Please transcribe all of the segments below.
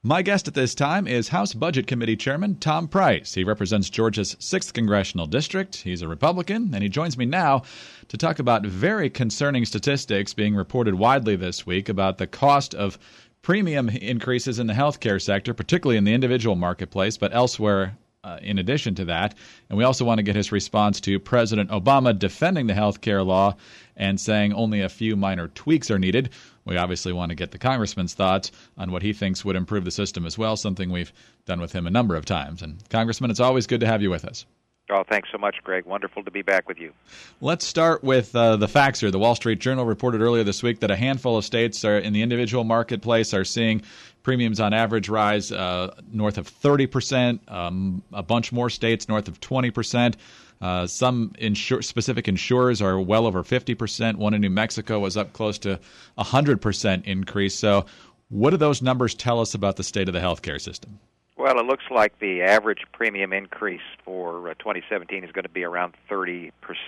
My guest at this time is House Budget Committee Chairman Tom Price. He represents Georgia's 6th Congressional District. He's a Republican, and he joins me now to talk about very concerning statistics being reported widely this week about the cost of premium increases in the healthcare sector, particularly in the individual marketplace, but elsewhere in addition to that. And we also want to get his response to President Obama defending the healthcare law and saying only a few minor tweaks are needed. We obviously want to get the congressman's thoughts on what he thinks would improve the system as well, something we've done with him a number of times. And Congressman, it's always good to have you with us. Oh, thanks so much, Greg. Wonderful to be back with you. Let's start with the facts here. The Wall Street Journal reported earlier this week that a handful of states are in the individual marketplace are seeing premiums on average rise north of 30%, a bunch more states north of 20%. Some specific insurers are well over 50%. One in New Mexico was up close to 100% increase. So what do those numbers tell us about the state of the healthcare system? Well, it looks like the average premium increase for 2017 is going to be around 30%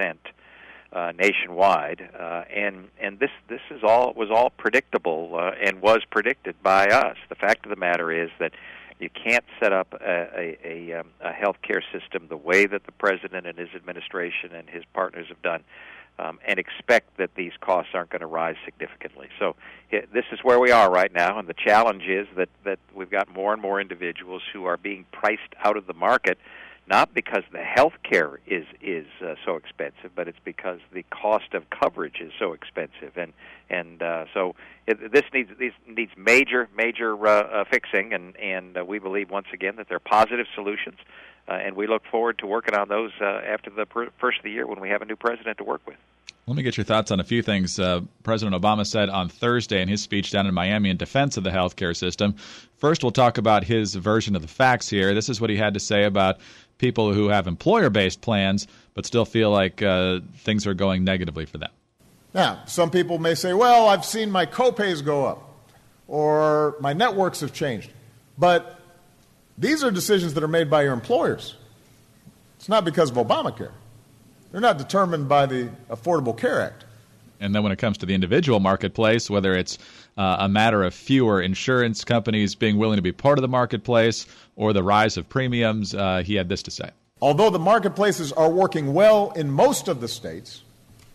nationwide, and this was all predictable and was predicted by us. The fact of the matter is that you can't set up a healthcare system the way that the president and his administration and his partners have done, and expect that these costs aren't going to rise significantly. So this is where we are right now, and the challenge is that we've got more and more individuals who are being priced out of the market, not because the health care is so expensive, but it's because the cost of coverage is so expensive, so this needs major fixing, and we believe once again that there are positive solutions, and we look forward to working on those after the first of the year when we have a new president to work with. Let me get your thoughts on a few things. President Obama said on Thursday in his speech down in Miami in defense of the healthcare system. First, we'll talk about his version of the facts here. This is what he had to say about people who have employer-based plans but still feel like things are going negatively for them. Now, some people may say, well, I've seen my copays go up or my networks have changed. But these are decisions that are made by your employers. It's not because of Obamacare. They're not determined by the Affordable Care Act. And then when it comes to the individual marketplace, whether it's a matter of fewer insurance companies being willing to be part of the marketplace or the rise of premiums, he had this to say. Although the marketplaces are working well in most of the states,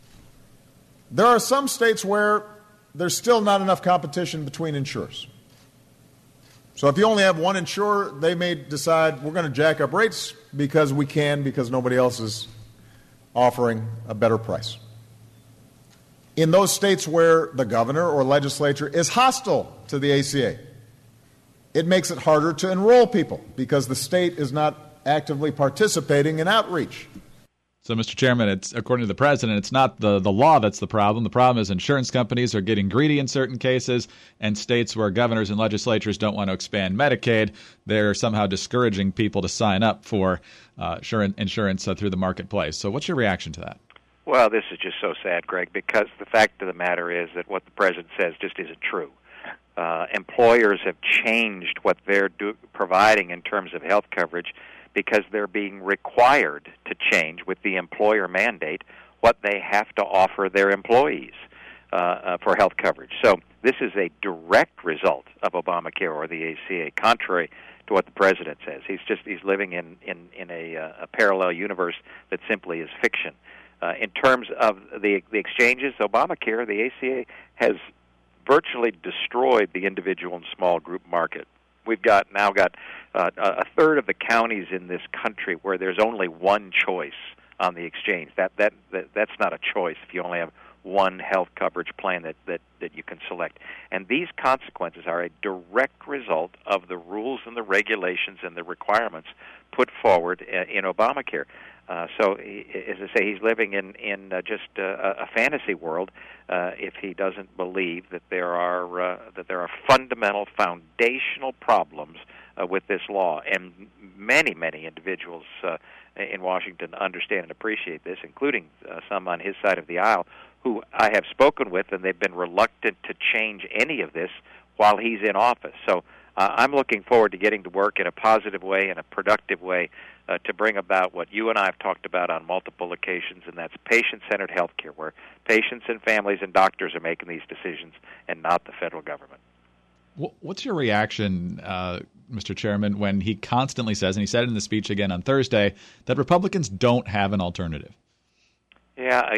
there are some states where there's still not enough competition between insurers. So if you only have one insurer, they may decide we're going to jack up rates because we can, because nobody else is offering a better price. In those states where the governor or legislature is hostile to the ACA, it makes it harder to enroll people because the state is not actively participating in outreach. So, Mr. Chairman, it's according to the president, it's not the law that's the problem. The problem is insurance companies are getting greedy in certain cases, and states where governors and legislatures don't want to expand Medicaid, they're somehow discouraging people to sign up for insurance through the marketplace. So what's your reaction to that? Well, this is just so sad, Greg, because the fact of the matter is that what the president says just isn't true. Employers have changed what they're providing in terms of health coverage because they're being required to change with the employer mandate what they have to offer their employees for health coverage. So this is a direct result of Obamacare or the ACA, contrary to what the president says. He's living in a parallel universe that simply is fiction. In terms of the exchanges, Obamacare, the ACA, has virtually destroyed the individual and small group market. We've now got a third of the counties in this country where there's only one choice on the exchange. That's not a choice if you only have one health coverage plan that you can select. And these consequences are a direct result of the rules and the regulations and the requirements put forward in Obamacare. So, as I say, he's living in just a fantasy world if he doesn't believe that there are fundamental, foundational problems with this law. And many individuals in Washington understand and appreciate this, including some on his side of the aisle, who I have spoken with, and they've been reluctant to change any of this while he's in office. So I'm looking forward to getting to work in a positive way and a productive way to bring about what you and I have talked about on multiple occasions, and that's patient-centered health care, where patients and families and doctors are making these decisions and not the federal government. What's your reaction, Mr. Chairman, when he constantly says, and he said it in the speech again on Thursday, that Republicans don't have an alternative? Yeah,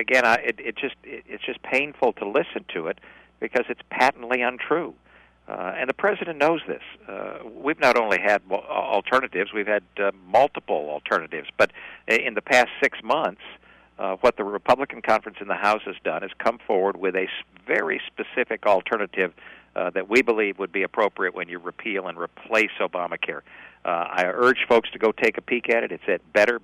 it's just painful to listen to it because it's patently untrue. And the president knows this. We've not only had alternatives, we've had multiple alternatives. But in the past 6 months, what the Republican conference in the House has done is come forward with a very specific alternative that we believe would be appropriate when you repeal and replace Obamacare. I urge folks to go take a peek at it. It's at better,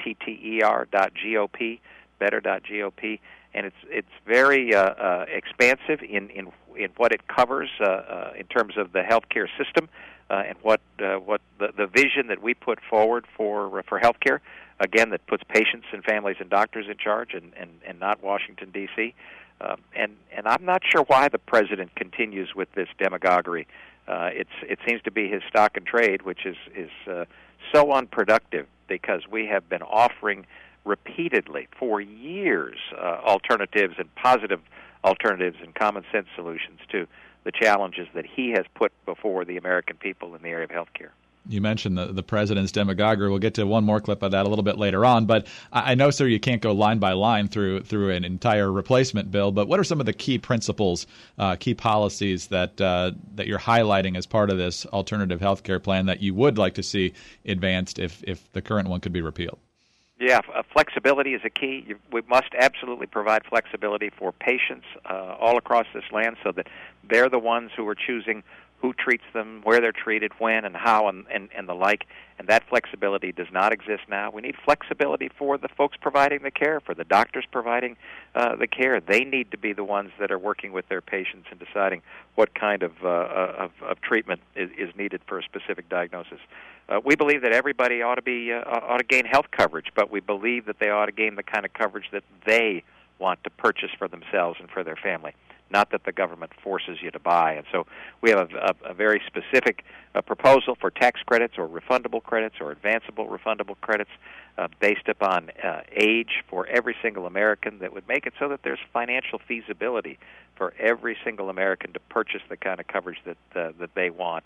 better.gop, better.gop, and it's very expansive in what it covers in terms of the healthcare system and what the vision that we put forward for healthcare. Again, that puts patients and families and doctors in charge and not Washington, D.C. And I'm not sure why the president continues with this demagoguery. It seems to be his stock and trade, which is so unproductive because we have been offering repeatedly for years alternatives and positive alternatives and common sense solutions to the challenges that he has put before the American people in the area of health care. You mentioned the president's demagoguery. We'll get to one more clip of that a little bit later on. But I know, sir, you can't go line by line through an entire replacement bill. But what are some of the key principles, key policies that you're highlighting as part of this alternative health care plan that you would like to see advanced if the current one could be repealed? Yeah, flexibility is a key. We must absolutely provide flexibility for patients all across this land so that they're the ones who are choosing who treats them, where they're treated, when and how, and the like. And that flexibility does not exist now. We need flexibility for the folks providing the care, for the doctors providing the care. They need to be the ones that are working with their patients and deciding what kind of treatment is needed for a specific diagnosis. We believe that everybody ought to gain health coverage, but we believe that they ought to gain the kind of coverage that they want to purchase for themselves and for their family, not that the government forces you to buy. And so we have a very specific proposal for tax credits or refundable credits or advanceable refundable credits based upon age for every single American that would make it so that there's financial feasibility for every single American to purchase the kind of coverage that they want.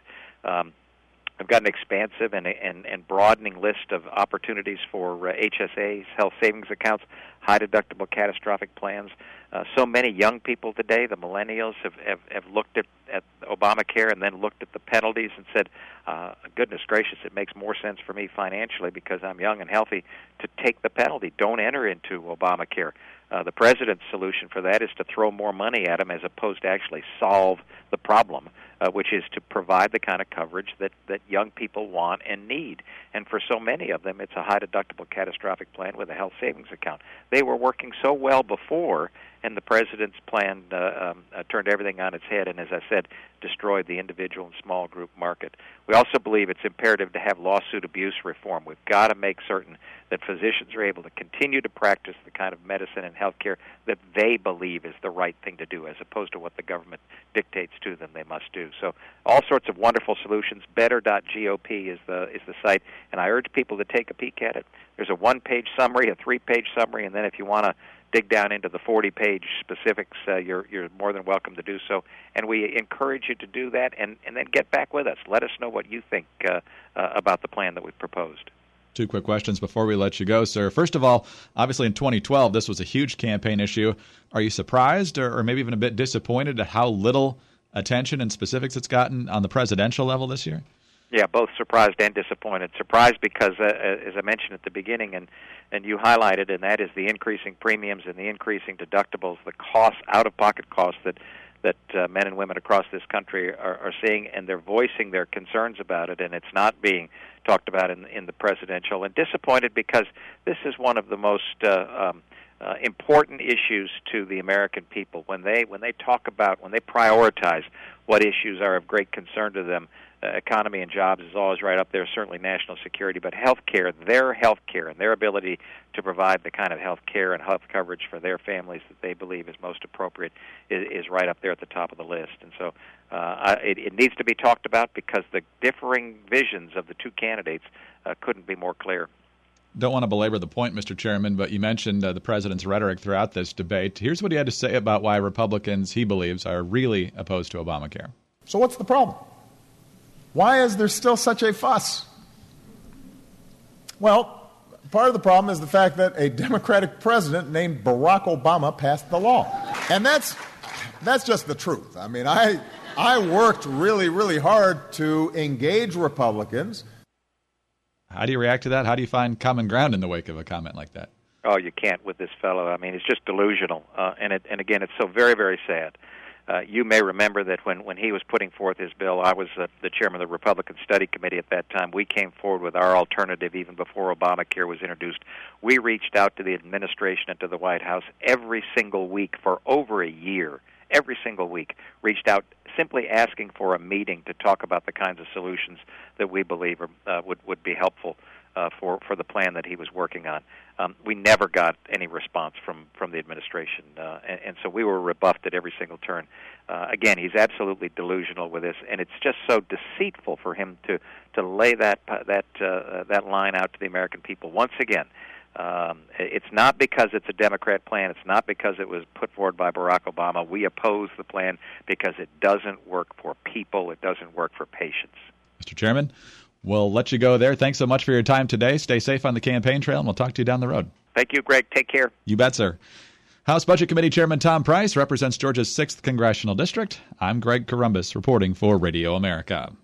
I've got an expansive and broadening list of opportunities for HSAs, health savings accounts, high-deductible catastrophic plans. So many young people today, the millennials, have looked at Obamacare and then looked at the penalties and said, goodness gracious, it makes more sense for me financially because I'm young and healthy to take the penalty. Don't enter into Obamacare. The president's solution for that is to throw more money at them as opposed to actually solve the problem, which is to provide the kind of coverage that young people want and need. And for so many of them, it's a high-deductible catastrophic plan with a health savings account. They were working so well before, and the president's plan turned everything on its head and, as I said, destroyed the individual and small group market. We also believe it's imperative to have lawsuit abuse reform. We've got to make certain that physicians are able to continue to practice the kind of medicine and health care that they believe is the right thing to do as opposed to what the government dictates to them they must do. So all sorts of wonderful solutions. Better.gop is the site, and I urge people to take a peek at it. There's a one-page summary, a three-page summary, and then if you want to dig down into the 40-page specifics, you're more than welcome to do so. And we encourage you to do that and then get back with us. Let us know what you think about the plan that we've proposed. Two quick questions before we let you go, sir. First of all, obviously in 2012, this was a huge campaign issue. Are you surprised or maybe even a bit disappointed at how little attention and specifics it's gotten on the presidential level this year? Yeah, both surprised and disappointed. Surprised because, as I mentioned at the beginning, and you highlighted, and that is the increasing premiums and the increasing deductibles, the costs, out-of-pocket costs that men and women across this country are seeing, and they're voicing their concerns about it, and it's not being talked about in the presidential. And disappointed because this is one of the most important issues to the American people. When they prioritize what issues are of great concern to them, economy and jobs is always right up there, certainly national security, but health care, their health care and their ability to provide the kind of health care and health coverage for their families that they believe is most appropriate is right up there at the top of the list. And so it needs to be talked about because the differing visions of the two candidates couldn't be more clear. Don't want to belabor the point, Mr. Chairman, but you mentioned the president's rhetoric throughout this debate. Here's what he had to say about why Republicans, he believes, are really opposed to Obamacare. So what's the problem? Why is there still such a fuss? Well, part of the problem is the fact that a Democratic president named Barack Obama passed the law. And that's just the truth. I mean, I worked really, really hard to engage Republicans. How do you react to that? How do you find common ground in the wake of a comment like that? Oh, you can't with this fellow. I mean, it's just delusional. And again, it's so very, very sad. You may remember that when he was putting forth his bill, I was the chairman of the Republican Study Committee at that time. We came forward with our alternative even before Obamacare was introduced. We reached out to the administration and to the White House every single week for over a year. Every single week, reached out simply asking for a meeting to talk about the kinds of solutions that we believe would be helpful for the plan that he was working on. We never got any response from the administration, and so we were rebuffed at every single turn. Again, he's absolutely delusional with this, and it's just so deceitful for him to lay that line out to the American people once again. It's not because it's a Democrat plan. It's not because it was put forward by Barack Obama. We oppose the plan because it doesn't work for people. It doesn't work for patients. Mr. Chairman, we'll let you go there. Thanks so much for your time today. Stay safe on the campaign trail, and we'll talk to you down the road. Thank you, Greg. Take care. You bet, sir. House Budget Committee Chairman Tom Price represents Georgia's 6th Congressional District. I'm Greg Corombos reporting for Radio America.